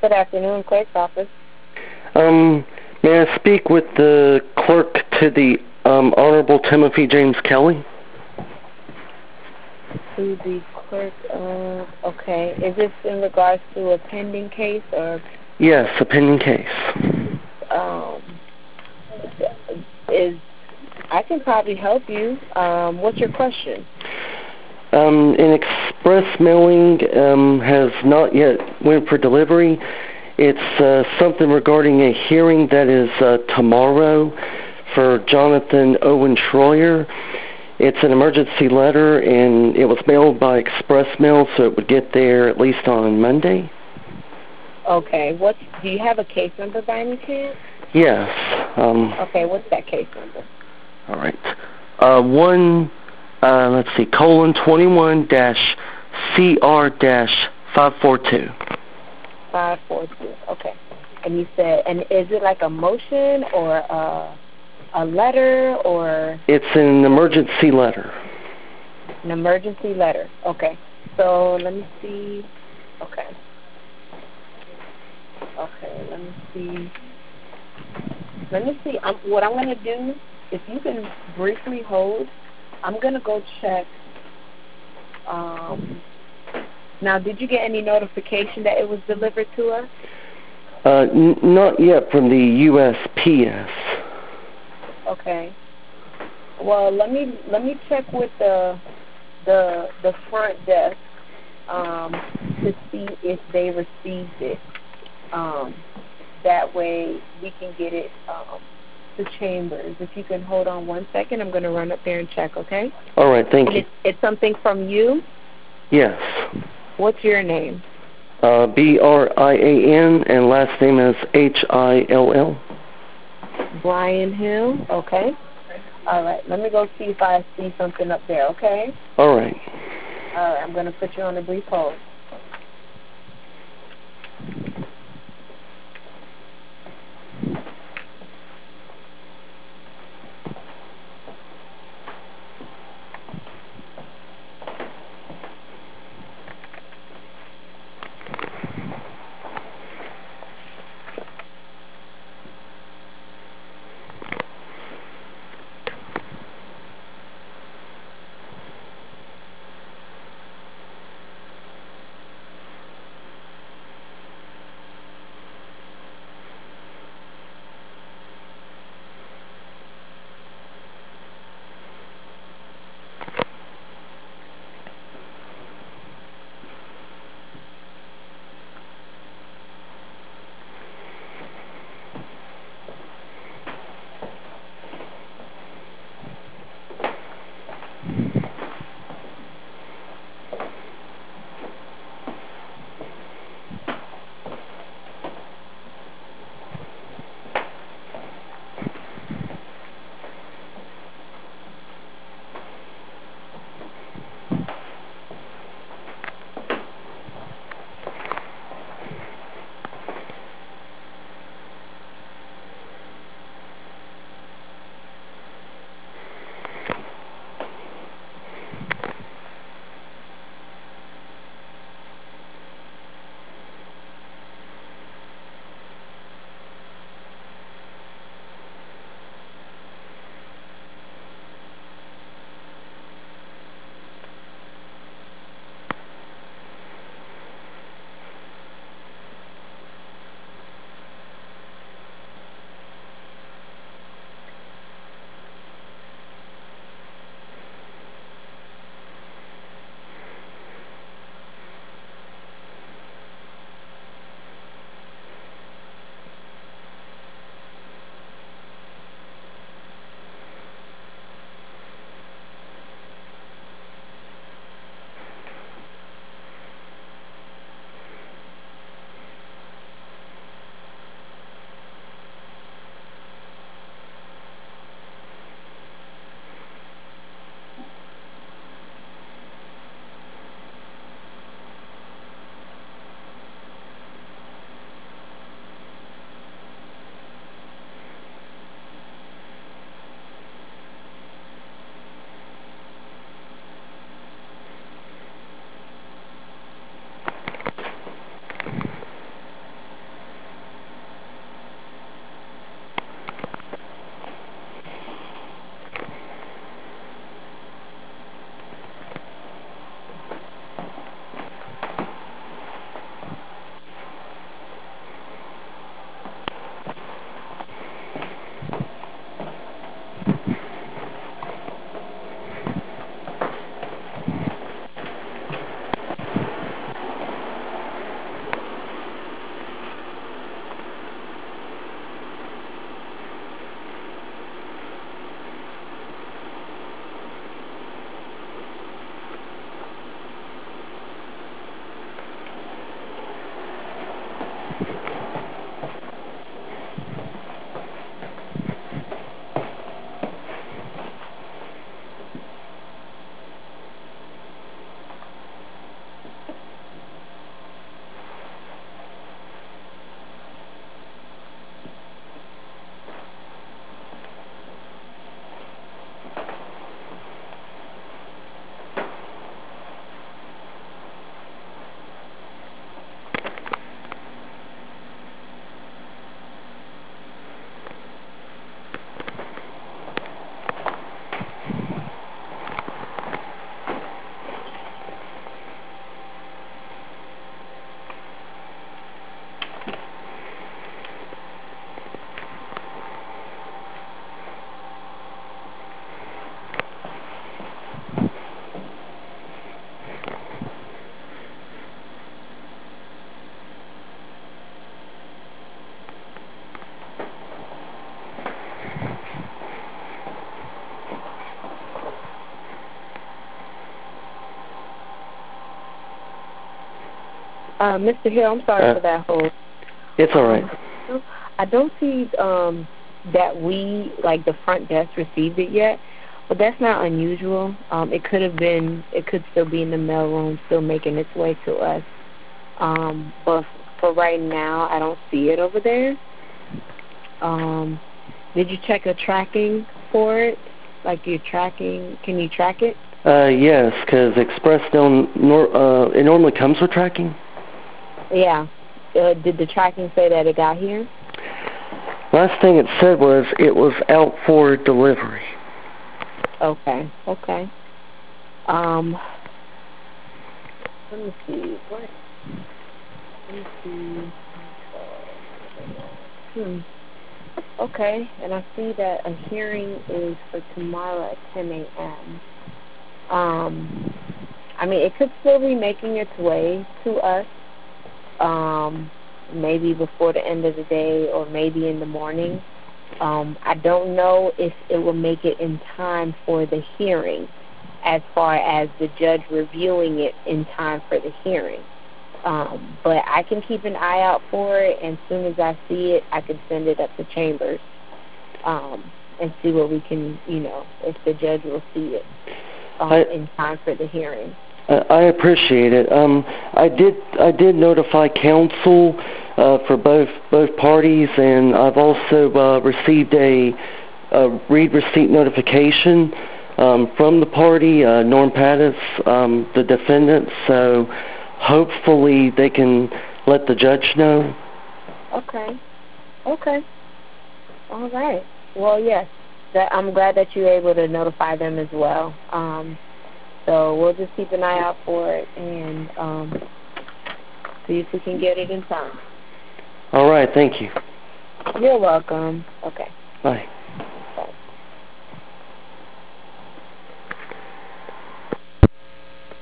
Good afternoon, clerk's office. May I speak with the clerk to the Honorable Timothy James Kelly? To the clerk of, okay. Is this in regards to a pending case or? Yes, a pending case. I can probably help you. What's your question? An express mailing has not yet went for delivery. It's something regarding a hearing that is tomorrow for Jonathan Owen Schroyer. It's an emergency letter, and it was mailed by express mail, so it would get there at least on Monday. Okay. Do you have a case number by any chance? Yes. Okay, what's that case number? All right. Let's see, :CR-542. 542. Okay. And you said, and is it like a motion or a letter or? It's an emergency letter. An emergency letter. Okay. So let me see. Okay. Okay. Let me see. What I'm going to do, if you can briefly hold, I'm going to go check. Now, did you get any notification that it was delivered to us? Not yet from the USPS. Okay. Well, let me check with the front desk to see if they received it. That way we can get it to Chambers. If you can hold on 1 second, I'm going to run up there and check, okay? All right, thank you. It's something from you? Yes. What's your name? Brian, and last name is Hill. Brian Hill, okay. All right, let me go see if I see something up there, okay? All right. All right, I'm going to put you on a brief hold. Mr. Hill, I'm sorry for that hold. It's all right. I don't see that we, like the front desk, received it yet, but that's not unusual. It could still be in the mailroom, still making its way to us. But for right now, I don't see it over there. Did you check a tracking for it? Like you're tracking, can you track it? Yes, because Express it normally comes with tracking. Yeah. Did the tracking say that it got here? Last thing it said was it was out for delivery. Okay. Let me see. What? Let me see. Okay, and I see that a hearing is for tomorrow at 10 a.m. I mean, it could still be making its way to us, maybe before the end of the day or maybe in the morning. I don't know if it will make it in time for the hearing, as far as the judge reviewing it in time for the hearing. But I can keep an eye out for it, and as soon as I see it, I can send it up to Chambers and see what we can, if the judge will see it in time for the hearing. I appreciate it. I did notify counsel for both parties, and I've also received a read receipt notification from the party, Norm Pattis, the defendant. So hopefully they can let the judge know. Okay. All right. Well, yes. I'm glad that you're able to notify them as well. So we'll just keep an eye out for it and see if we can get it in time. All right. Thank you. You're welcome. Okay. Bye.